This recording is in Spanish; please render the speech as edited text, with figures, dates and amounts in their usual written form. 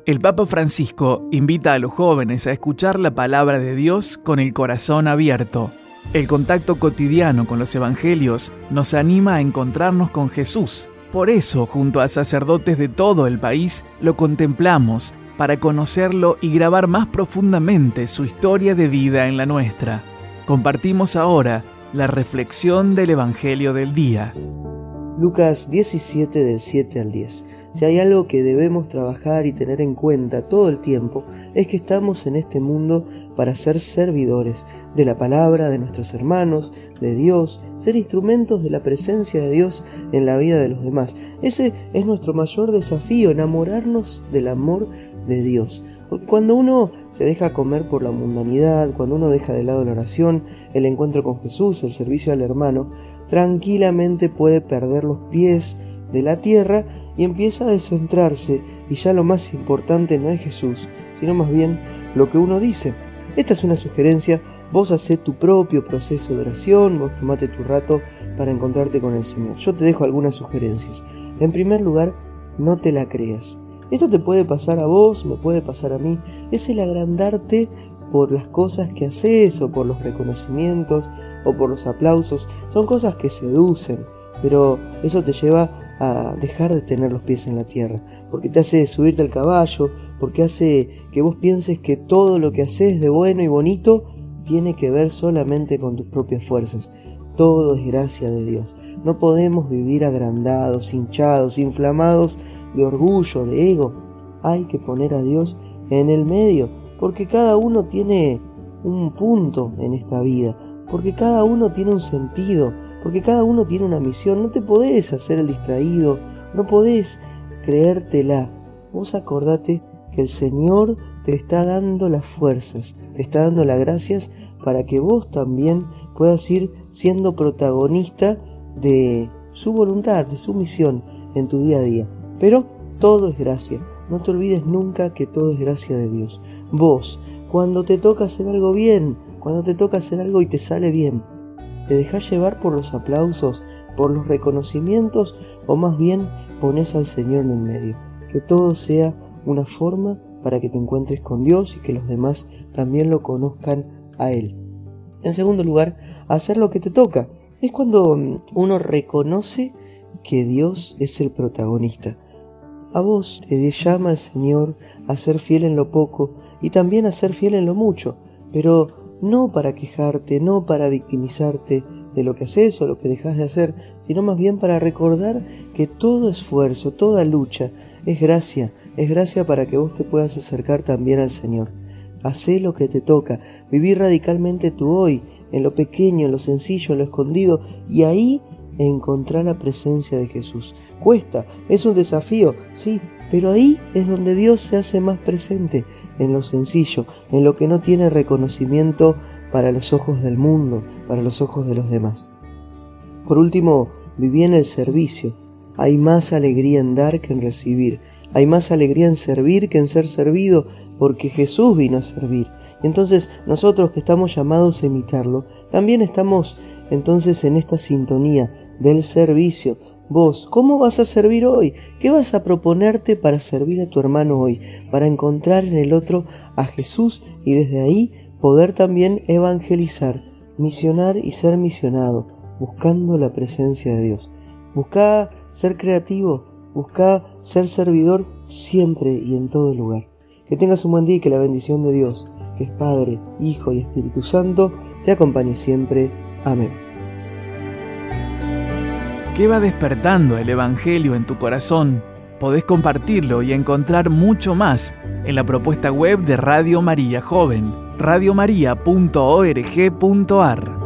El Papa Francisco invita a los jóvenes a escuchar la palabra de Dios con el corazón abierto. El contacto cotidiano con los evangelios nos anima a encontrarnos con Jesús. Por eso, junto a sacerdotes de todo el país, lo contemplamos para conocerlo y grabar más profundamente su historia de vida en la nuestra. Compartimos ahora la reflexión del Evangelio del día. Lucas 17 del 7 al 10. Si hay algo que debemos trabajar y tener en cuenta todo el tiempo, es que estamos en este mundo para ser servidores de la palabra, de nuestros hermanos, de Dios, ser instrumentos de la presencia de Dios en la vida de los demás. Ese es nuestro mayor desafío, enamorarnos del amor de Dios. Porque cuando uno se deja comer por la mundanidad, cuando uno deja de lado la oración, el encuentro con Jesús, el servicio al hermano, tranquilamente puede perder los pies de la tierra y empieza a descentrarse, y ya lo más importante no es Jesús, sino más bien lo que uno dice. Esta es una sugerencia, vos hacés tu propio proceso de oración, vos tomate tu rato para encontrarte con el Señor. Yo te dejo algunas sugerencias. En primer lugar, no te la creas. Esto te puede pasar a vos, me puede pasar a mí, es el agrandarte por las cosas que haces, o por los reconocimientos, o por los aplausos. Son cosas que seducen, pero eso te lleva a dejar de tener los pies en la tierra, porque te hace subirte al caballo, porque hace que vos pienses que todo lo que haces de bueno y bonito tiene que ver solamente con tus propias fuerzas. Todo es gracia de Dios. No podemos vivir agrandados, hinchados, inflamados de orgullo, de ego. Hay que poner a Dios en el medio, porque cada uno tiene un punto en esta vida, porque cada uno tiene un sentido, porque cada uno tiene una misión. No te podés hacer el distraído, no podés creértela. Vos acordate que el Señor te está dando las fuerzas, te está dando las gracias para que vos también puedas ir siendo protagonista de su voluntad, de su misión en tu día a día. Pero todo es gracia. No te olvides nunca que todo es gracia de Dios. Vos, cuando te toca hacer algo bien, cuando te toca hacer algo y te sale bien, ¿te dejás llevar por los aplausos, por los reconocimientos, o más bien pones al Señor en el medio? Que todo sea una forma para que te encuentres con Dios y que los demás también lo conozcan a Él. En segundo lugar, hacer lo que te toca. Es cuando uno reconoce que Dios es el protagonista. A vos te llama el Señor a ser fiel en lo poco y también a ser fiel en lo mucho, pero no para quejarte, no para victimizarte de lo que haces o lo que dejas de hacer, sino más bien para recordar que todo esfuerzo, toda lucha es gracia para que vos te puedas acercar también al Señor. Hacé lo que te toca, viví radicalmente tu hoy, en lo pequeño, en lo sencillo, en lo escondido, y ahí encontrá la presencia de Jesús. Cuesta, es un desafío, sí, pero ahí es donde Dios se hace más presente, en lo sencillo, en lo que no tiene reconocimiento para los ojos del mundo, para los ojos de los demás. Por último, viví en el servicio. Hay más alegría en dar que en recibir. Hay más alegría en servir que en ser servido, porque Jesús vino a servir. Entonces, nosotros que estamos llamados a imitarlo, también estamos entonces en esta sintonía del servicio. Vos, ¿cómo vas a servir hoy? ¿Qué vas a proponerte para servir a tu hermano hoy? Para encontrar en el otro a Jesús y desde ahí poder también evangelizar, misionar y ser misionado, buscando la presencia de Dios. Buscá ser creativo, buscá ser servidor siempre y en todo lugar. Que tengas un buen día y que la bendición de Dios, que es Padre, Hijo y Espíritu Santo, te acompañe siempre. Amén. ¿Qué va despertando el Evangelio en tu corazón? Podés compartirlo y encontrar mucho más en la propuesta web de Radio María Joven, radiomaria.org.ar.